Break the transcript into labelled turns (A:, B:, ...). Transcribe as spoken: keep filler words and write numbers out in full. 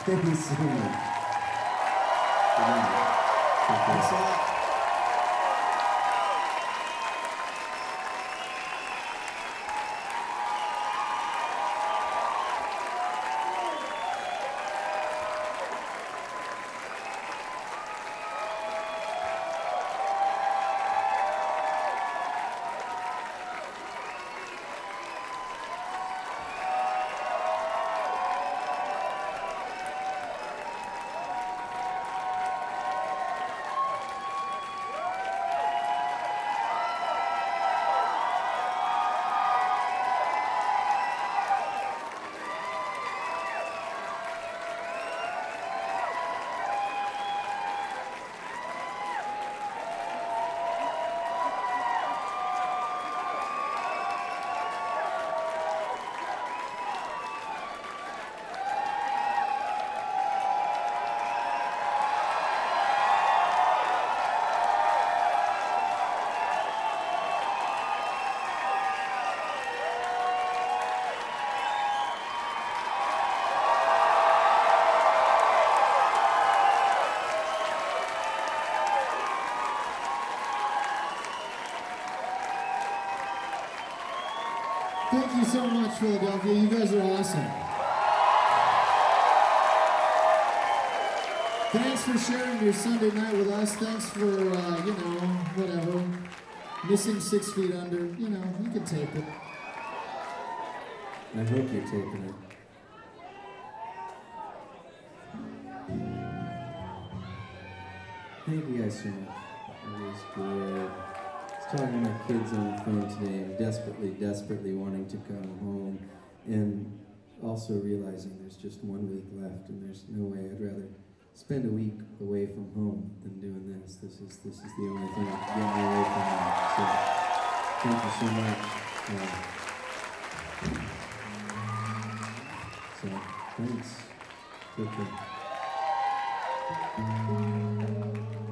A: Thank you so much. Good night. Take care.
B: Thanks a lot.
C: Thank you so much, Philadelphia. You guys are awesome. Thanks for sharing your Sunday night with us. Thanks for, uh, you know, whatever. Missing six feet under. You know, you can tape it.
A: I hope you're taping it. Thank you guys so much. It was great. I was talking to my kids on the phone today and desperately, desperately wanting to come home and also realizing there's just one week left and there's no way. I'd rather spend a week away from home than doing this. This is this is the only thing that can get me away from home. So thank you so much. Uh, so thanks. Take care.